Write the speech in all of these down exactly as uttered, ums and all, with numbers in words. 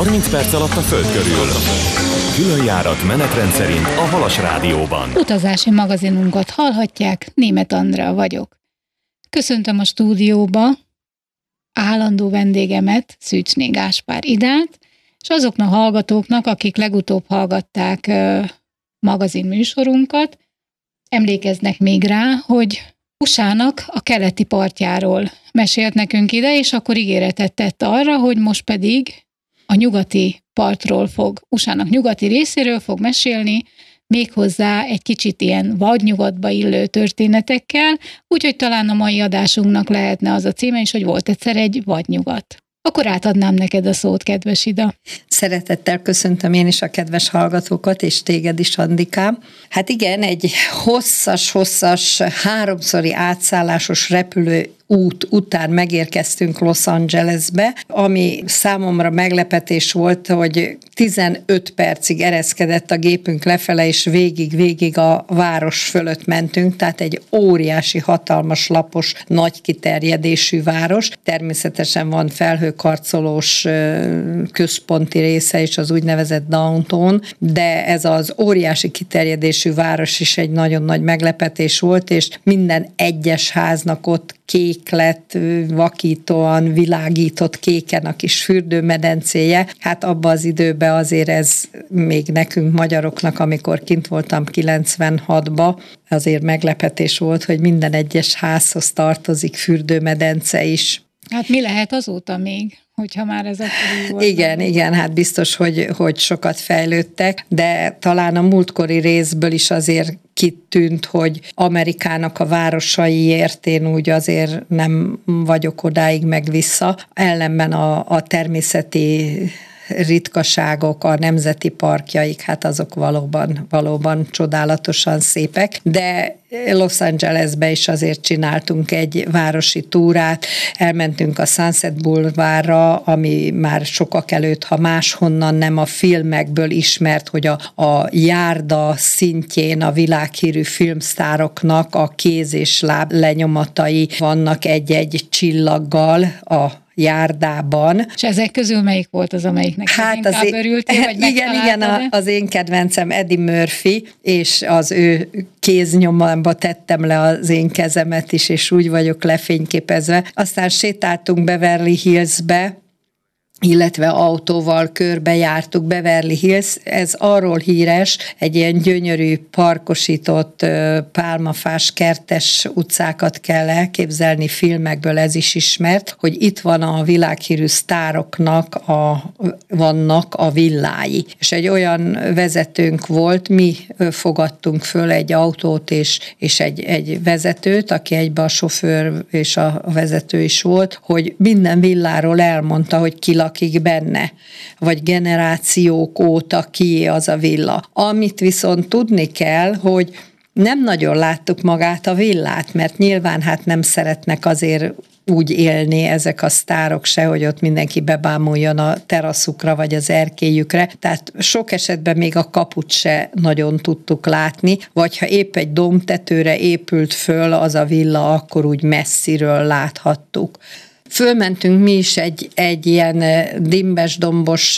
harminc perc alatt a Föld körül. Különjárat menetrend szerint a Halas Rádióban. Utazási magazinunkat hallhatják, Németh Andrea vagyok. Köszöntöm a stúdióba állandó vendégemet, Szűcsné Gáspár Idát, és azoknak a hallgatóknak, akik legutóbb hallgatták uh, magazin műsorunkat, emlékeznek még rá, hogy u es á-nak a keleti partjáról mesélt nekünk ide, és akkor ígéretet tett arra, hogy most pedig a nyugati partról fog, u es á-nak nyugati részéről fog mesélni, méghozzá egy kicsit ilyen vadnyugatba illő történetekkel, úgyhogy talán a mai adásunknak lehetne az a címe is, hogy volt egyszer egy vadnyugat. Akkor átadnám neked a szót, kedves Ida. Szeretettel köszöntöm én is a kedves hallgatókat, és téged is, Andikám. Hát igen, egy hosszas-hosszas, háromszori átszállásos repülő út után megérkeztünk Los Angelesbe, ami számomra meglepetés volt, hogy tizenöt percig ereszkedett a gépünk lefele, és végig-végig a város fölött mentünk, tehát egy óriási, hatalmas, lapos, nagy kiterjedésű város. Természetesen van felhőkarcolós központi része is, az úgynevezett downtown, de ez az óriási kiterjedésű város is egy nagyon nagy meglepetés volt, és minden egyes háznak ott kék lett, vakítóan világított kéken a kis fürdőmedencéje. Hát abban az időben azért ez még nekünk magyaroknak, amikor kint voltam kilencvenhatban, azért meglepetés volt, hogy minden egyes házhoz tartozik fürdőmedence is. Hát mi lehet azóta még, hogyha már ez akkor volt? Igen, nem? igen, hát biztos, hogy, hogy sokat fejlődtek, de talán a múltkori részből is azért kitűnt, hogy Amerikának a városaiért én úgy azért nem vagyok odáig meg vissza. Ellenben a, a természeti ritkaságok, a nemzeti parkjaik, hát azok valóban, valóban csodálatosan szépek, de Los Angelesbe is azért csináltunk egy városi túrát, elmentünk a Sunset Boulevardra, ami már sokak előtt, ha máshonnan nem a filmekből ismert, hogy a, a járda szintjén a világhírű filmsztároknak a kéz és láb lenyomatai vannak egy-egy csillaggal a járdában. És ezek közül melyik volt az, amelyiknek hát inkább az örültél, vagy igen, igen, a, az én kedvencem Eddie Murphy, és az ő kéznyomamba tettem le az én kezemet is, és úgy vagyok lefényképezve. Aztán sétáltunk Beverly Hillsbe, illetve autóval körbejártuk Beverly Hills. Ez arról híres, egy ilyen gyönyörű, parkosított, pálmafás, kertes utcákat kell elképzelni, filmekből ez is ismert, hogy itt van a világhírű sztároknak a, vannak a villái. És egy olyan vezetőnk volt, mi fogadtunk föl egy autót és, és egy, egy vezetőt, aki egyben a sofőr és a vezető is volt, hogy minden villáról elmondta, hogy ki lakik benne, vagy generációk óta kié az a villa. Amit viszont tudni kell, hogy nem nagyon láttuk magát a villát, mert nyilván hát nem szeretnek azért úgy élni ezek a sztárok se, hogy ott mindenki bebámuljon a teraszukra vagy az erkélyükre, tehát sok esetben még a kaput se nagyon tudtuk látni, vagy ha épp egy domtetőre épült föl az a villa, akkor úgy messziről láthattuk. Fölmentünk mi is egy, egy ilyen dimbes-dombos,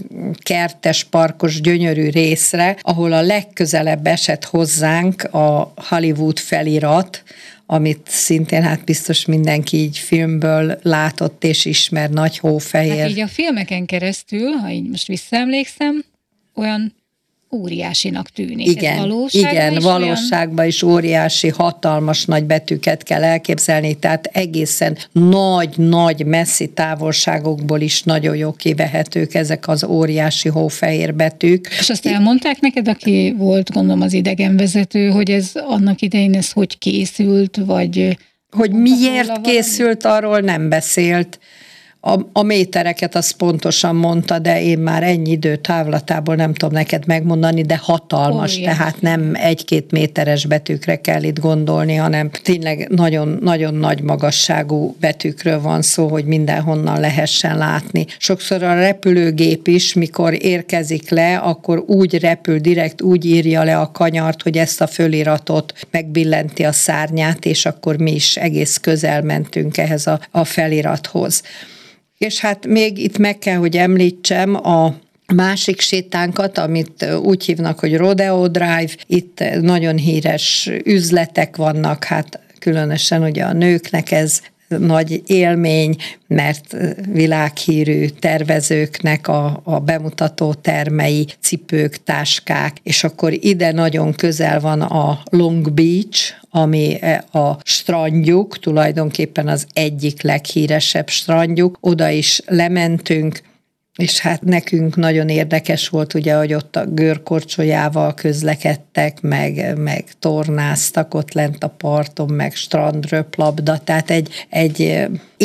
kertes, parkos, gyönyörű részre, ahol a legközelebb esett hozzánk a Hollywood felirat, amit szintén hát biztos mindenki így filmből látott és ismer, nagy hófehér. Hát így a filmeken keresztül, ha így most visszaemlékszem, olyan óriásinak tűnik. Igen, ez valóságban igen, is valóságban olyan... is óriási, hatalmas nagy betűket kell elképzelni, tehát egészen nagy-nagy messzi távolságokból is nagyon jó kivehetők ezek az óriási hófehér betűk. És azt elmondták neked, aki volt, gondolom, az idegenvezető, hogy ez annak idején ez hogy készült, vagy... Hogy miért készült, arról nem beszélt. A, a métereket azt pontosan mondta, de én már ennyi idő távlatából nem tudom neked megmondani, de hatalmas, oh, tehát nem egy-két méteres betűkre kell itt gondolni, hanem tényleg nagyon, nagyon nagy magasságú betűkről van szó, hogy mindenhonnan lehessen látni. Sokszor a repülőgép is, mikor érkezik le, akkor úgy repül, direkt úgy írja le a kanyart, hogy ezt a föliratot megbillenti a szárnyát, és akkor mi is egész közel mentünk ehhez a, a felirathoz. És hát még itt meg kell, hogy említsem a másik sétánkat, amit úgy hívnak, hogy Rodeo Drive, itt nagyon híres üzletek vannak, hát különösen ugye a nőknek ez nagy élmény, mert világhírű tervezőknek a, a bemutató termei, cipők, táskák, és akkor ide nagyon közel van a Long Beach, ami a strandjuk, tulajdonképpen az egyik leghíresebb strandjuk. Oda is lementünk, és hát nekünk nagyon érdekes volt, ugye, hogy ott a görkorcsolyával közlekedtek, meg, meg tornáztak ott lent a parton, meg strandröplabda, tehát egy, egy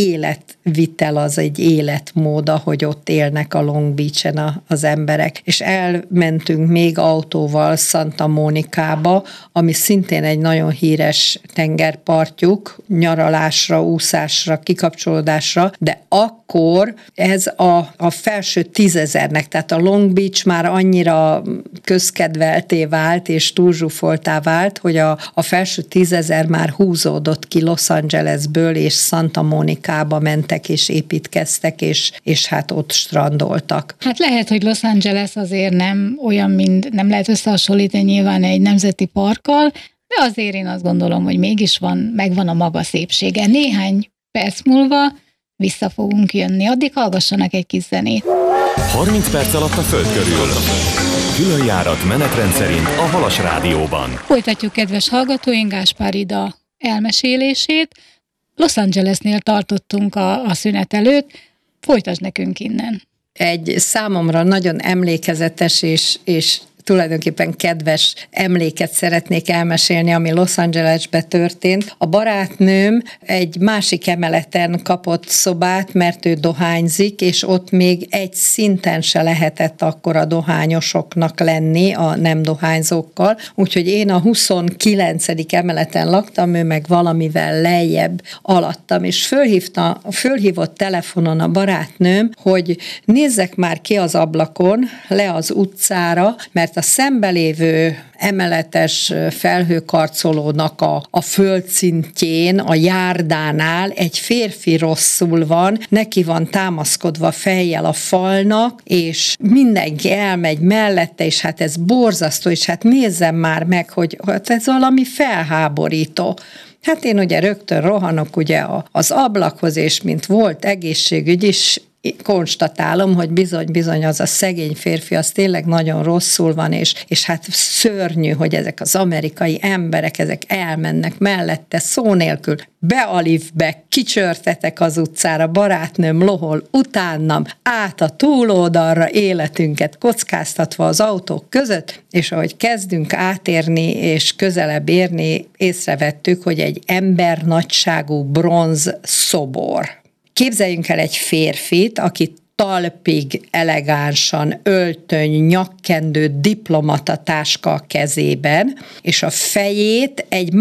életvitel, az egy életmód, ahogy ott élnek a Long Beach-en a, az emberek. És elmentünk még autóval Santa Monikába, ami szintén egy nagyon híres tengerpartjuk, nyaralásra, úszásra, kikapcsolódásra, de akkor ez a, a felső tízezernek, tehát a Long Beach már annyira közkedvelté vált, és túlzsúfoltá vált, hogy a, a felső tízezer már húzódott ki Los Angelesből, és Santa Monikába mentek, és építkeztek, és, és hát ott strandoltak. Hát lehet, hogy Los Angeles azért nem olyan, mint nem lehet összehasonlítani nyilván egy nemzeti parkkal, de azért én azt gondolom, hogy mégis van, megvan a maga szépsége. Néhány perc múlva vissza fogunk jönni. Addig hallgassanak egy kis zenét. harminc perc alatt a Föld körül. Külön járat menetrend szerint a Halas Rádióban. Folytatjuk, kedves hallgatóink, Gáspár Ida elmesélését. Los Angelesnél tartottunk a, a szünet előtt. Folytasd nekünk innen. Egy számomra nagyon emlékezetes és, és tulajdonképpen kedves emléket szeretnék elmesélni, ami Los Angelesbe történt. A barátnőm egy másik emeleten kapott szobát, mert ő dohányzik, és ott még egy szinten se lehetett akkor a dohányosoknak lenni, a nem dohányzókkal. Úgyhogy én a huszonkilencedik emeleten laktam, ő meg valamivel lejjebb alattam, és fölhívta, fölhívott telefonon a barátnőm, hogy nézzek már ki az ablakon, le az utcára, mert a szembelévő emeletes felhőkarcolónak a, a földszintjén, a járdánál egy férfi rosszul van, neki van támaszkodva fejjel a falnak, és mindenki elmegy mellette, és hát ez borzasztó, és hát nézzem már meg, hogy hát ez valami felháborító. Hát én ugye rögtön rohanok ugye az ablakhoz, és mint volt egészségügy is, konstatálom, hogy bizony-bizony az a szegény férfi, az tényleg nagyon rosszul van, és, és hát szörnyű, hogy ezek az amerikai emberek, ezek elmennek mellette szó nélkül, bealívbe, kicsörtetek az utcára, barátnőm lohol utánam, át a túloldalra, életünket kockáztatva az autók között, és ahogy kezdünk átérni és közelebb érni, észrevettük, hogy egy embernagyságú bronz szobor. Képzeljünk el egy férfit, aki talpig elegánsan, öltöny, nyakkendő, diplomata táska a kezében, és a fejét egy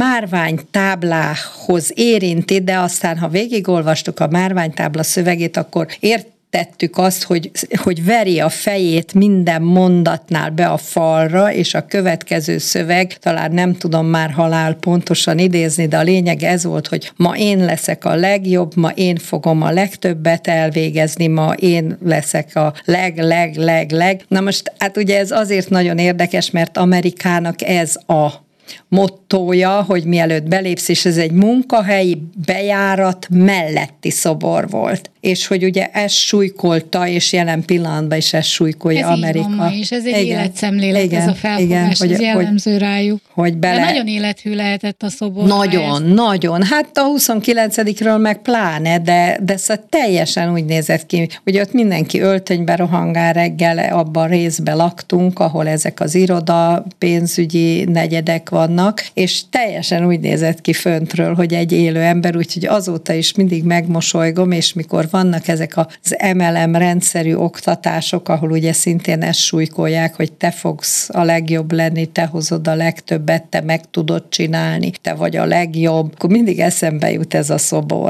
márványtáblához érinti, de aztán, ha végigolvastuk a márványtábla szövegét, akkor ért tettük azt, hogy, hogy veri a fejét minden mondatnál be a falra, és a következő szöveg, talán nem tudom már halál pontosan idézni, de a lényeg ez volt, hogy ma én leszek a legjobb, ma én fogom a legtöbbet elvégezni, ma én leszek a leg, leg, leg, leg. Na most, hát ugye ez azért nagyon érdekes, mert Amerikának ez a mottója, hogy mielőtt belépsz, és ez egy munkahelyi bejárat melletti szobor volt. És hogy ugye ez súlykolta, és jelen pillanatban is ez súlykolja ez Amerika. Ez így van, és ez egy igen, életszemlélet, igen, ez a felfogás, igen, ez hogy, jellemző hogy, rájuk. Hogy bele... De nagyon élethű lehetett a szobor. Nagyon, ez. nagyon. Hát a huszonkilencedikről meg pláne, de, de szóval teljesen úgy nézett ki, hogy ott mindenki öltönybe rohangál reggel, abban részben laktunk, ahol ezek az iroda, pénzügyi negyedek vannak, és teljesen úgy nézett ki föntről, hogy egy élő ember, úgyhogy azóta is mindig megmosolygom, és mikor vannak ezek az em el em rendszerű oktatások, ahol ugye szintén ezt súlykolják, hogy te fogsz a legjobb lenni, te hozod a legtöbbet, te meg tudod csinálni, te vagy a legjobb, akkor mindig eszembe jut ez a szobor.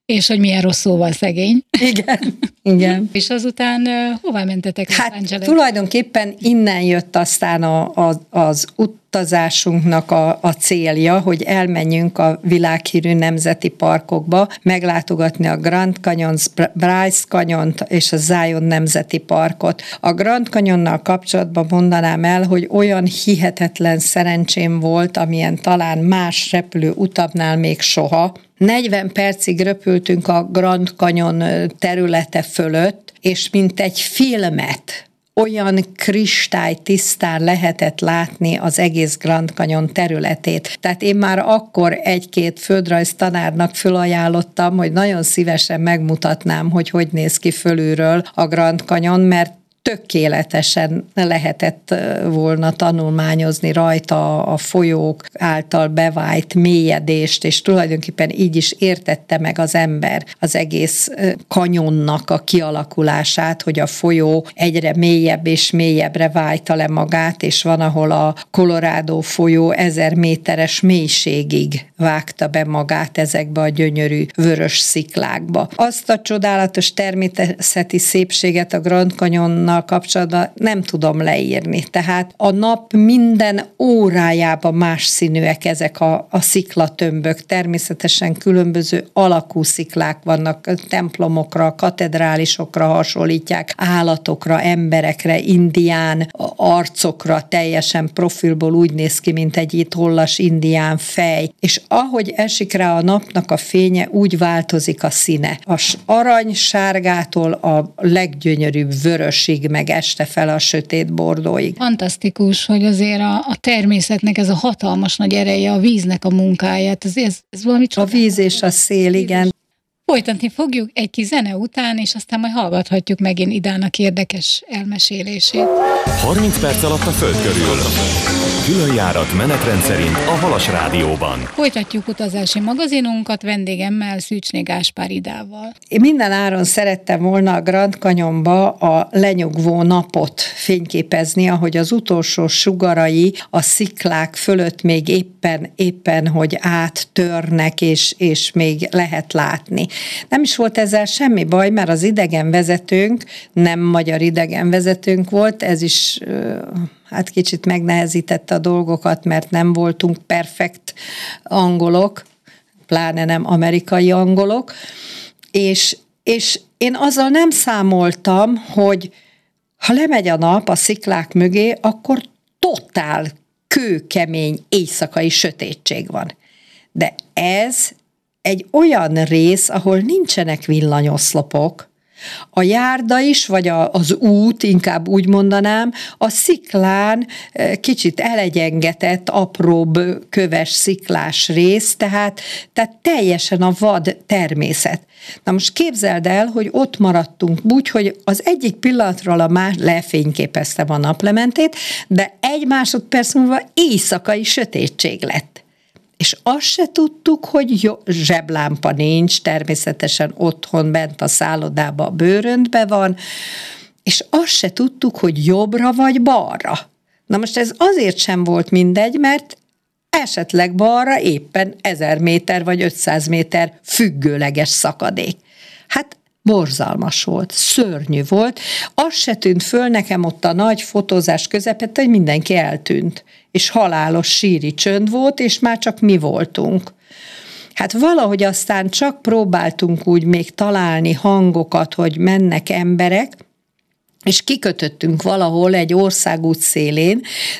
És hogy milyen rossz szóval szegény. Igen, igen. És azután uh, hová mentetek? Hát tulajdonképpen innen jött aztán a, a, az utazásunknak a, a célja, hogy elmenjünk a világhírű nemzeti parkokba, meglátogatni a Grand Canyon, Bryce Canyon és a Zion Nemzeti Parkot. A Grand Canyonnal kapcsolatban mondanám el, hogy olyan hihetetlen szerencsém volt, amilyen talán más repülő utamnál még soha. negyven percig röpültünk a Grand Canyon területe fölött, és mint egy filmet, olyan kristálytisztán lehetett látni az egész Grand Canyon területét. Tehát én már akkor egy-két földrajz tanárnak fölajánlottam, hogy nagyon szívesen megmutatnám, hogy hogy néz ki fölülről a Grand Canyon, mert tökéletesen lehetett volna tanulmányozni rajta a folyók által bevájt mélyedést, és tulajdonképpen így is értette meg az ember az egész kanyonnak a kialakulását, hogy a folyó egyre mélyebb és mélyebbre vájta le magát, és van, ahol a Colorado folyó ezer méteres mélységig vágta be magát ezekbe a gyönyörű vörös sziklákba. Azt a csodálatos természeti szépséget a Grand Canyonnal kapcsolatban nem tudom leírni. Tehát a nap minden órájában más színűek ezek a, a sziklatömbök. Természetesen különböző alakú sziklák vannak, templomokra, katedrálisokra hasonlítják, állatokra, emberekre, indián arcokra, teljesen profilból úgy néz ki, mint egy tollas indián fej. És ahogy esik rá a napnak a fénye, úgy változik a színe. Az arany sárgától a leggyönyörűbb vörösig, meg este fel a sötét bordóig. Fantasztikus, hogy azért a, a természetnek ez a hatalmas nagy ereje, a víznek a munkáját, ez, ez, ez valami csodálatos. A víz és a szél, igen. Folytatni fogjuk egy kis zene után, és aztán majd hallgathatjuk megint Idának érdekes elmesélését. harminc perc alatt a Föld körül. Külön járat menetrend szerint a Halas Rádióban. Folytatjuk utazási magazinunkat vendégemmel, Szűcsné Gáspár Idával. Én minden áron szerettem volna a Grand Canyonba a lenyugvó napot fényképezni, ahogy az utolsó sugarai a sziklák fölött még éppen, éppen hogy áttörnek, és, és még lehet látni. Nem is volt ezzel semmi baj, mert az idegenvezetőnk nem magyar idegenvezetőnk volt, ez is hát kicsit megnehezítette a dolgokat, mert nem voltunk perfekt angolok, pláne nem amerikai angolok, és, és én azzal nem számoltam, hogy ha lemegy a nap a sziklák mögé, akkor totál kőkemény éjszakai sötétség van. De ez egy olyan rész, ahol nincsenek villanyoszlopok, a járda is, vagy a, az út, inkább úgy mondanám, a sziklán kicsit elegyengetett, apróbb köves sziklás rész, tehát, tehát teljesen a vad természet. Na most képzeld el, hogy ott maradtunk úgy, hogy az egyik pillanatról a más lefényképeztem a naplementét, de egy másodperc múlva éjszakai sötétség lett. És azt se tudtuk, hogy jó, zseblámpa nincs, természetesen otthon bent a szállodában a bőröntbe van, és azt se tudtuk, hogy jobbra vagy balra. Na most ez azért sem volt mindegy, mert esetleg balra éppen ezer méter vagy ötszáz méter függőleges szakadék. Hát borzalmas volt, szörnyű volt. Az se tűnt föl nekem ott a nagy fotózás közepette, hogy mindenki eltűnt, és halálos síri csönd volt, és már csak mi voltunk. Hát valahogy aztán csak próbáltunk úgy még találni hangokat, hogy mennek emberek, és kikötöttünk valahol egy országút szélén,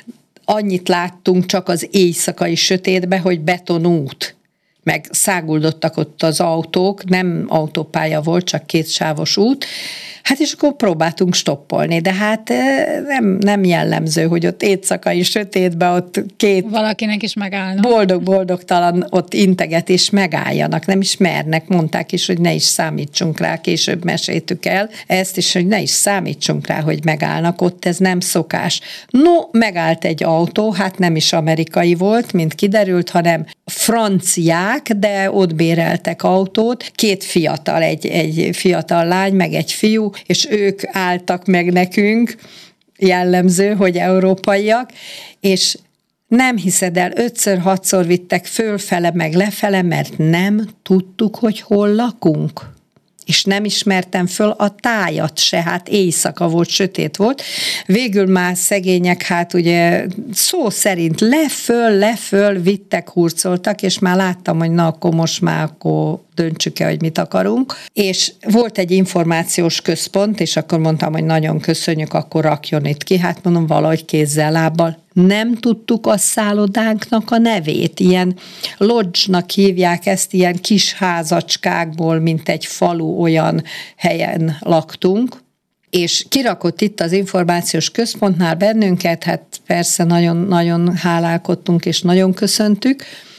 annyit láttunk csak az éjszakai sötétbe, hogy betonút, meg száguldottak ott az autók, nem autópálya volt, csak kétsávos út, hát és akkor próbáltunk stoppolni, de hát nem, nem jellemző, hogy ott éjszakai sötétben ott két valakinek is megállnak. Boldog-boldogtalan ott integet és megálljanak, nem is mernek, mondták is, hogy ne is számítsunk rá, később meséltük el ezt is, hogy ne is számítsunk rá, hogy megállnak, ott ez nem szokás. No, megállt egy autó, hát nem is amerikai volt, mint kiderült, hanem franciák, de ott béreltek autót, két fiatal, egy, egy fiatal lány, meg egy fiú, és ők álltak meg nekünk, jellemző, hogy európaiak, és Nem hiszed el, ötször-hatszor vittek fölfele meg lefele, mert nem tudtuk, hogy hol lakunk. És nem ismertem föl a tájat se, hát éjszaka volt, sötét volt. Végül már szegények, hát ugye szó szerint leföl, leföl vittek, hurcoltak, és már láttam, hogy na, akkor most már akkor döntsük el, hogy mit akarunk. És volt egy információs központ, és akkor mondtam, hogy nagyon köszönjük, akkor rakjon itt ki. Hát mondom, valahogy kézzel, lábbal. Nem tudtuk a szállodánknak a nevét. Ilyen lodge-nak hívják ezt, ilyen kis házacskákból, mint egy falu, olyan helyen laktunk. És kirakott itt az információs központnál bennünket, hát persze nagyon-nagyon hálálkodtunk, és nagyon köszöntük.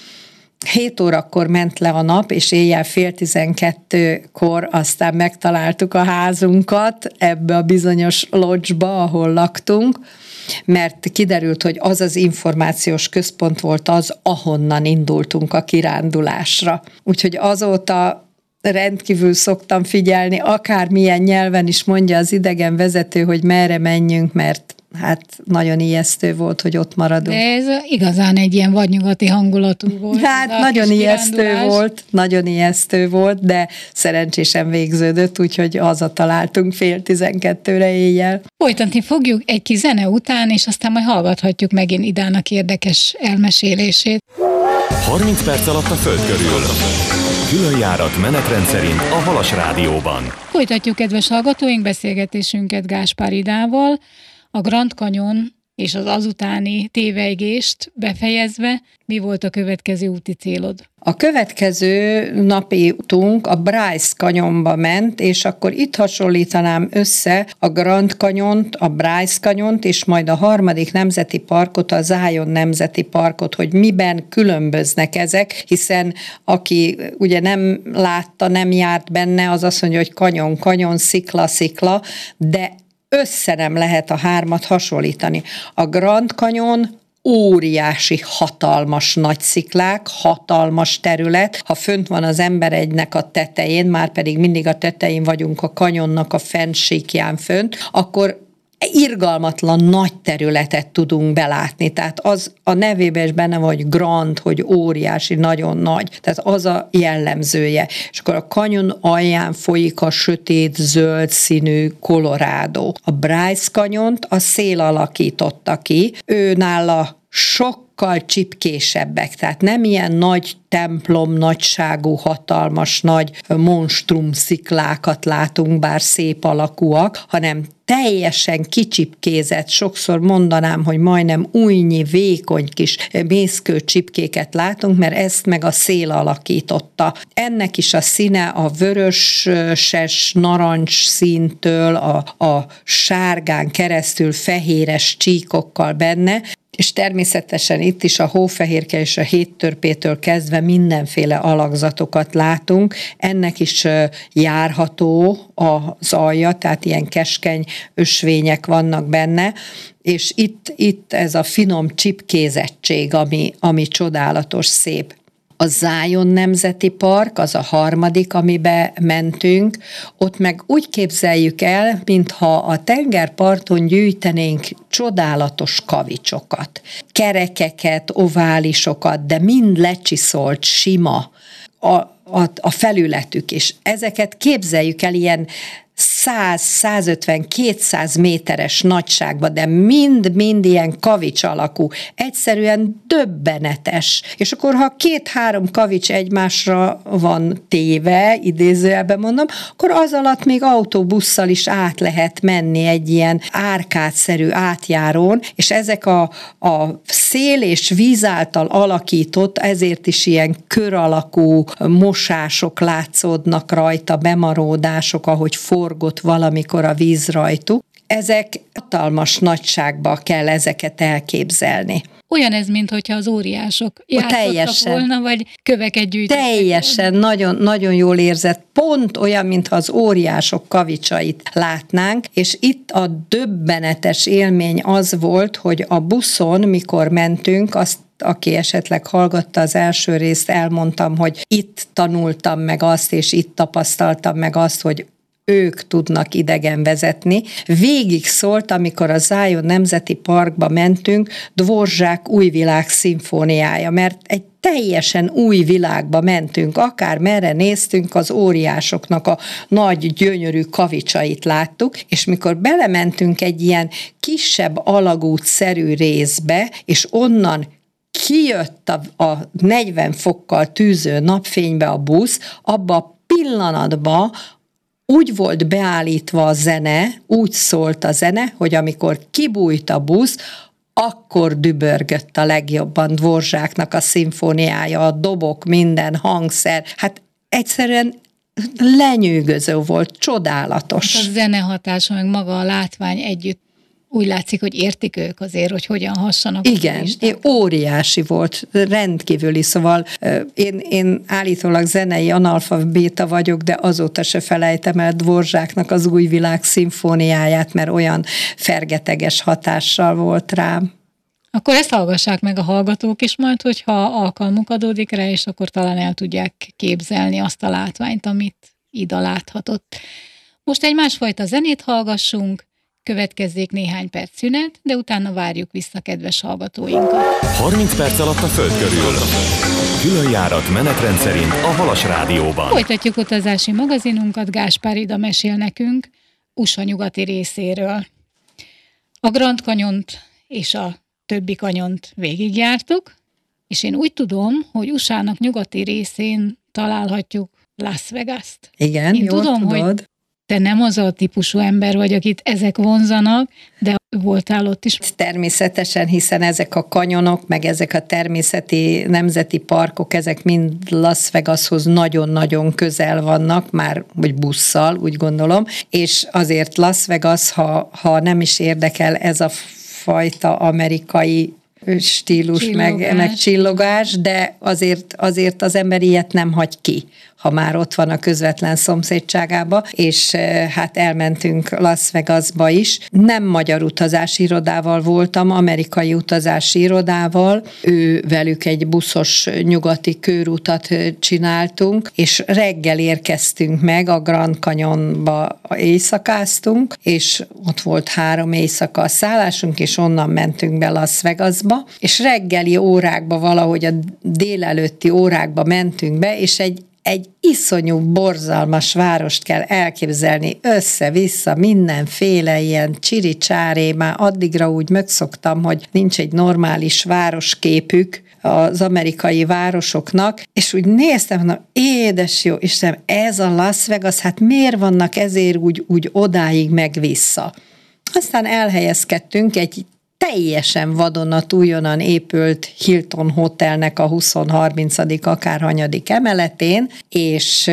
Hét órakor ment le a nap, és éjjel fél tizenkettőkor aztán megtaláltuk a házunkat ebbe a bizonyos lodge-ba, ahol laktunk, mert kiderült, hogy az az információs központ volt az, ahonnan indultunk a kirándulásra. Úgyhogy azóta rendkívül szoktam figyelni, akármilyen nyelven is mondja az idegen vezető, hogy merre menjünk, mert hát nagyon ijesztő volt, hogy ott maradunk. De ez igazán egy ilyen vadnyugati hangulatú volt. Hát nagyon ijesztő volt, nagyon ijesztő volt, de szerencsésen végződött, úgyhogy hazataláltunk fél tizenkettőre éjjel. Folytatni fogjuk egy kis zene után, és aztán majd hallgathatjuk megint Idának érdekes elmesélését. harminc perc alatt a Föld körül. Különjárat menetrend szerint a Halas Rádióban. Folytatjuk, kedves hallgatóink, beszélgetésünket Gáspár Idával, a Grand Canyon és az azutáni tévejgést befejezve. Mi volt a következő úti célod? A következő napi utunk a Bryce Canyonba ment, és akkor itt hasonlítanám össze a Grand Canyont, a Bryce Canyont, és majd a harmadik nemzeti parkot, a Zion Nemzeti Parkot, hogy miben különböznek ezek, hiszen aki ugye nem látta, nem járt benne, az azt mondja, hogy kanyon, kanyon, szikla, szikla, de össze nem lehet a hármat hasonlítani. A Grand Canyon óriási, hatalmas nagy sziklák, hatalmas terület. Ha fönt van az ember egynek a tetején, már pedig mindig a tetején vagyunk a kanyonnak a fennsíkján fönt, akkor irgalmatlan nagy területet tudunk belátni. Tehát az a nevében is benne van, hogy grand, hogy óriási, nagyon nagy. Tehát az a jellemzője. És akkor a kanyon alján folyik a sötét, zöld színű Colorado. A Bryce Canyont a szél alakította ki. Ő nála sokkal csipkésebbek, tehát nem ilyen nagy templom nagyságú, hatalmas, nagy monstrum sziklákat látunk, bár szép alakúak, hanem teljesen kicsipkézett, sokszor mondanám, hogy majdnem újnyi, vékony kis mészkő csipkéket látunk, mert ezt meg a szél alakította. Ennek is a színe a vöröses, narancs színtől, a, a sárgán keresztül fehéres csíkokkal benne, és természetesen itt is a hófehérke és a héttörpétől kezdve mindenféle alakzatokat látunk. Ennek is járható az alja, tehát ilyen keskeny ösvények vannak benne, és itt, itt ez a finom csipkézettség, ami, ami csodálatos, szép. A Zion Nemzeti Park, az a harmadik, amibe mentünk, ott meg úgy képzeljük el, mintha a tengerparton gyűjtenénk csodálatos kavicsokat, kerekeket, oválisokat, de mind lecsiszolt, sima a, a, a felületük, és ezeket képzeljük el ilyen száz, százötven, kétszáz méteres nagyságban, de mind-mind ilyen kavics alakú, egyszerűen döbbenetes. És akkor, ha két-három kavics egymásra van téve, idézőjelben mondom, akkor az alatt még autóbusszal is át lehet menni egy ilyen árkádszerű átjárón, és ezek a, a szél és víz által alakított, ezért is ilyen kör alakú mosások látszódnak rajta, bemaródások, ahogy forgott valamikor a víz rajtuk. Ezek hatalmas nagyságba kell ezeket elképzelni. Olyan ez, mintha az óriások játszottak teljesen, volna, vagy köveket gyűjtöttek. Teljesen, nagyon, nagyon jól érzett. Pont olyan, mintha az óriások kavicsait látnánk, és itt a döbbenetes élmény az volt, hogy a buszon, mikor mentünk, azt aki esetleg hallgatta az első részt, elmondtam, hogy itt tanultam meg azt, és itt tapasztaltam meg azt, hogy ők tudnak idegen vezetni. Végig szólt, amikor a Zion Nemzeti Parkba mentünk, Dvorzsák új világ szimfóniája, mert egy teljesen új világba mentünk, akár merre néztünk, az óriásoknak a nagy, gyönyörű kavicsait láttuk, és mikor belementünk egy ilyen kisebb alagútszerű részbe, és onnan kijött a, a negyven fokkal tűző napfénybe a busz, abba a pillanatban úgy volt beállítva a zene, úgy szólt a zene, hogy amikor kibújt a busz, akkor dübörgött a legjobban Dvorzsáknak a szimfóniája, a dobok, minden hangszer. Hát egyszerűen lenyűgöző volt, csodálatos. Hát a zenehatása, meg maga a látvány együtt úgy látszik, hogy értik ők azért, hogy hogyan hassanak. Igen, óriási volt, rendkívüli, szóval én, én állítólag zenei analfabéta vagyok, de azóta se felejtem el Dvorzsáknak az új világ szimfóniáját, mert olyan fergeteges hatással volt rám. Akkor ezt hallgassák meg a hallgatók is majd, hogyha alkalmuk adódik rá, és akkor talán el tudják képzelni azt a látványt, amit Ida láthatott. Most egy másfajta zenét hallgassunk, következzék néhány perc szünet, de utána várjuk vissza kedves hallgatóinkat. harminc perc alatt a Föld körül. Különjárat menetrend szerint a Halas Rádióban. Folytatjuk utazási magazinunkat, Gáspár Ida mesél nekünk u es á nyugati részéről. A Grand Canyont és a többi kanyont végigjártuk, és én úgy tudom, hogy u es á-nak nyugati részén találhatjuk Las Vegas-t. Igen, én jól tudom, tudod. Hogy te nem az a típusú ember vagy, akit ezek vonzanak, de voltál ott is. Természetesen, hiszen ezek a kanyonok, meg ezek a természeti nemzeti parkok, ezek mind Las Vegashoz nagyon-nagyon közel vannak, már úgy busszal, úgy gondolom, és azért Las Vegas, ha, ha nem is érdekel ez a fajta amerikai stílus, csillogás. Meg, meg csillogás, de azért, azért az ember ilyet nem hagy ki, ha már ott van a közvetlen szomszédságába, és hát elmentünk Las Vegasba is. Nem magyar utazási irodával voltam, amerikai utazási irodával, ő velük egy buszos nyugati körutat csináltunk, és reggel érkeztünk meg, a Grand Canyonba éjszakáztunk, és ott volt három éjszaka a szállásunk, és onnan mentünk be Las Vegasba, és reggeli órákba, valahogy a délelőtti órákba mentünk be, és egy Egy iszonyú, borzalmas várost kell elképzelni, össze-vissza, mindenféle ilyen csiri-csáré, már addigra úgy megszoktam, hogy nincs egy normális városképük az amerikai városoknak, és úgy néztem, hogy édes jó Istenem, ez a Las Vegas, hát miért vannak ezért úgy, úgy odáig meg vissza? Aztán elhelyezkedtünk egy teljesen vadonatújonnan épült Hilton Hotelnek a húsz-harminc akárhanyadik emeletén, és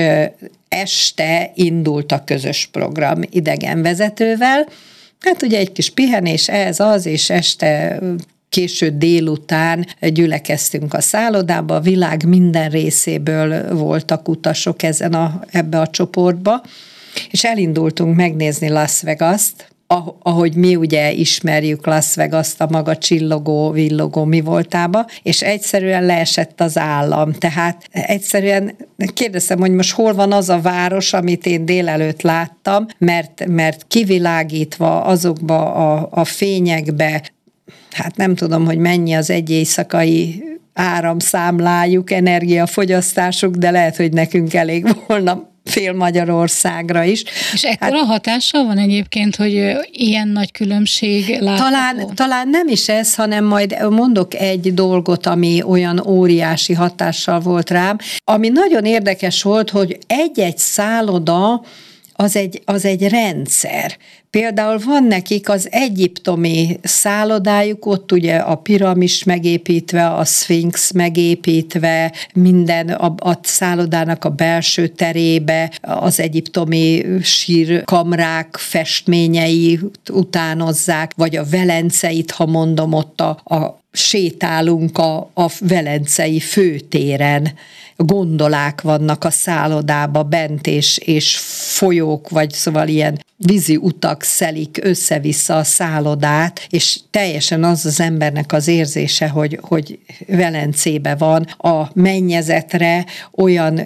este indult a közös program idegenvezetővel. Hát ugye egy kis pihenés, ez az, és este késő délután gyülekeztünk a szállodába, a világ minden részéből voltak utasok ezen a, ebbe a csoportba, és elindultunk megnézni Las Vegas-t, ahogy mi ugye ismerjük Las Vegas-t a maga csillogó, villogó mi voltába, és egyszerűen leesett az állam. Tehát egyszerűen kérdeztem, hogy most hol van az a város, amit én délelőtt láttam, mert, mert kivilágítva azokba a, a fényekbe, hát nem tudom, hogy mennyi az egy éjszakai áramszámlájuk, energiafogyasztásuk, de lehet, hogy nekünk elég volna fél Magyarországra is. És ekkora hát, hatással van egyébként, hogy ilyen nagy különbség látható? Talán, talán nem is ez, hanem majd mondok egy dolgot, ami olyan óriási hatással volt rám. Ami nagyon érdekes volt, hogy egy-egy szálloda az egy, az egy rendszer. Például van nekik az egyiptomi szállodájuk, ott ugye a piramis megépítve, a szfinx megépítve, minden a, a szállodának a belső terébe, az egyiptomi sírkamrák festményei utánozzák, vagy a velenceit, ha mondom, ott a, a sétálunk a, a velencei főtéren, gondolák vannak a szállodába bent, és, és folyók, vagy szóval ilyen vízi utak szelik össze-vissza a szállodát, és teljesen az az embernek az érzése, hogy, hogy Velencébe van, a mennyezetre olyan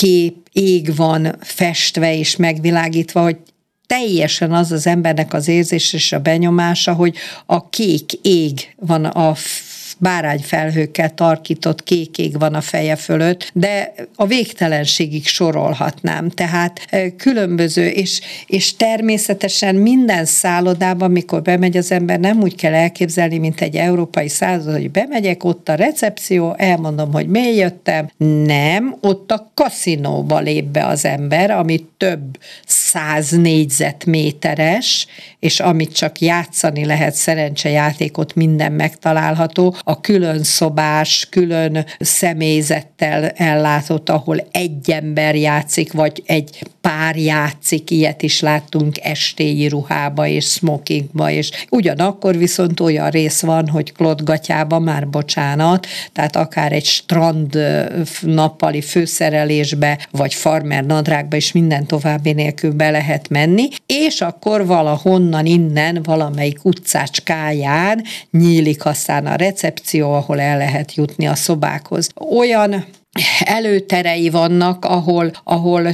kép, ég van festve és megvilágítva, hogy teljesen az az embernek az érzés és a benyomása, hogy a kék ég van a bárányfelhőkkel tarkított kék ég van a feje fölött, de a végtelenségig sorolhatnám. Tehát különböző, és, és természetesen minden szállodában, mikor bemegy az ember, nem úgy kell elképzelni, mint egy európai szálloda, hogy bemegyek, ott a recepció, elmondom, hogy miért jöttem. Nem, ott a kaszinóba lép be az ember, ami több száz négyzetméteres, és amit csak játszani lehet, szerencsejátékot, minden megtalálható, a külön szobás, külön személyzettel ellátott, ahol egy ember játszik, vagy egy pár játszik, ilyet is láttunk estéi ruhába és smokingba, és ugyanakkor viszont olyan rész van, hogy klotgatyába, már bocsánat, tehát akár egy strand nappali főszerelésbe, vagy farmer nadrágba is minden további nélkül be lehet menni, és akkor valahonnan innen, valamelyik utcácskáján nyílik aztán a recepció, ahol el lehet jutni a szobákhoz. Olyan előterei vannak, ahol, ahol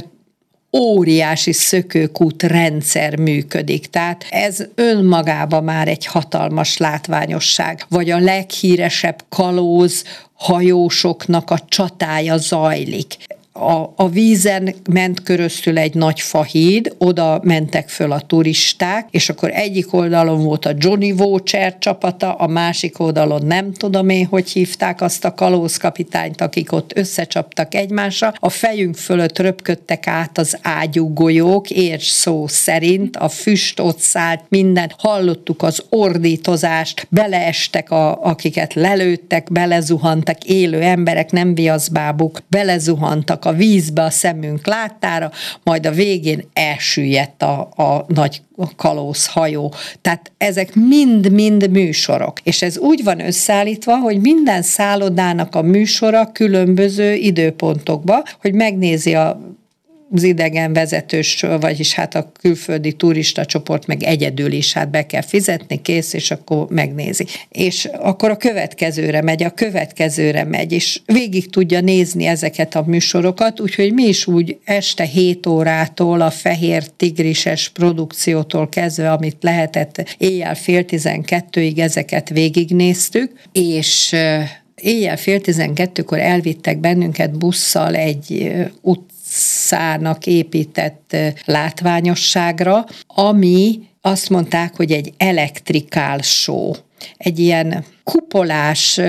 óriási szökőkút rendszer működik. Tehát ez önmagában már egy hatalmas látványosság. Vagy a leghíresebb kalóz hajósoknak a csatája zajlik. A, a vízen ment köröztül egy nagy fahíd, oda mentek föl a turisták, és akkor egyik oldalon volt a Johnny Voucher csapata, a másik oldalon nem tudom én, hogy hívták azt a kalózkapitányt, akik ott összecsaptak egymásra. A fejünk fölött röpködtek át az ágyú golyók, érts szó szerint, a füst ott szállt, minden, hallottuk az ordítozást, beleestek, a, akiket lelőttek, belezuhantak, élő emberek, nem viaszbábuk, belezuhantak a vízbe a szemünk láttára, majd a végén elsüllyedt a, a nagy kalózhajó. Tehát ezek mind-mind műsorok. És ez úgy van összeállítva, hogy minden szállodának a műsora különböző időpontokba, hogy megnézi a az idegen vezetősről, vagyis hát a külföldi turista csoport meg egyedül is, hát be kell fizetni, kész, és akkor megnézi. És akkor a következőre megy, a következőre megy, és végig tudja nézni ezeket a műsorokat, úgyhogy mi is úgy este hét órától a Fehér Tigrises produkciótól kezdve, amit lehetett éjjel fél tizenkettőig ezeket végignéztük, és éjjel fél tizenkettőkor elvittek bennünket busszal egy út szának épített látványosságra, ami azt mondták, hogy egy elektrikál show. Egy ilyen kupolás,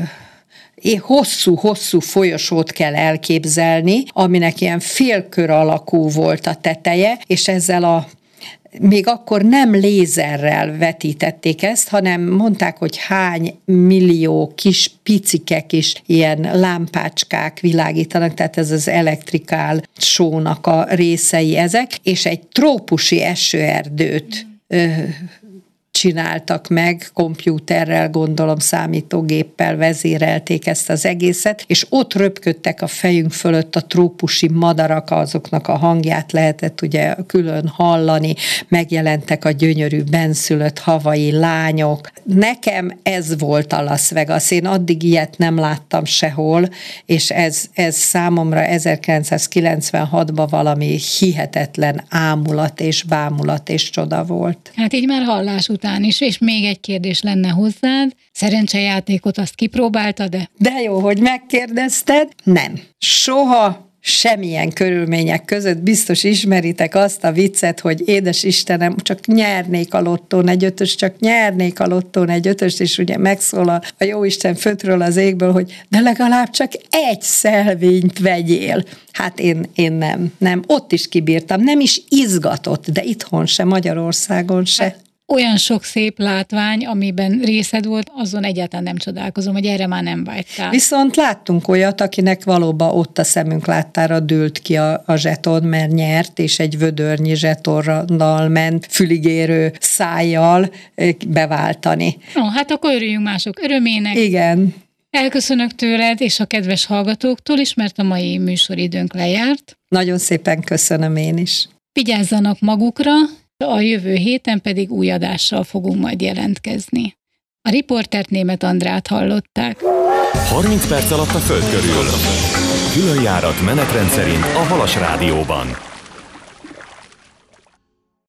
hosszú-hosszú folyosót kell elképzelni, aminek ilyen félkör alakú volt a teteje, és ezzel a még akkor nem lézerrel vetítették ezt, hanem mondták, hogy hány millió kis picike kis ilyen lámpácskák világítanak, tehát ez az elektrikál show-nak a részei ezek, és egy trópusi esőerdőt ö, csináltak meg, kompjúterrel, gondolom számítógéppel vezérelték ezt az egészet, és ott röpködtek a fejünk fölött a trópusi madarak, azoknak a hangját lehetett ugye külön hallani, megjelentek a gyönyörű benszülött havai lányok. Nekem ez volt a Las Vegas, én addig ilyet nem láttam sehol, és ez, ez számomra ezerkilencszázkilencvenhatban valami hihetetlen ámulat és bámulat és csoda volt. Hát így már hallás után is, és még egy kérdés lenne hozzád. Szerencsejátékot azt kipróbáltad, de? De jó, hogy megkérdezted. Nem. Soha semmilyen körülmények között biztos ismeritek azt a viccet, hogy édes Istenem, csak nyernék a lottón egy ötös, csak nyernék a lottón egy ötös, és ugye megszólal a Jóisten földről az égből, hogy de legalább csak egy szelvényt vegyél. Hát én, én nem, nem. Ott is kibírtam, nem is izgatott, de itthon se, Magyarországon se. Hát olyan sok szép látvány, amiben részed volt, azon egyáltalán nem csodálkozom, hogy erre már nem vágytál. Viszont láttunk olyat, akinek valóban ott a szemünk láttára dőlt ki a, a zseton, mert nyert, és egy vödörnyi zsetonnal ment füligérő szájjal beváltani. No, hát akkor örüljünk mások örömének. Igen. Elköszönök tőled és a kedves hallgatóktól is, mert a mai műsoridőnk lejárt. Nagyon szépen köszönöm én is. Vigyázzanak magukra, a jövő héten pedig új adással fogunk majd jelentkezni. A riportert Németh Andrát hallották. harminc perc alatt a föld körül. Különjárat menetrend szerint a Halas Rádióban.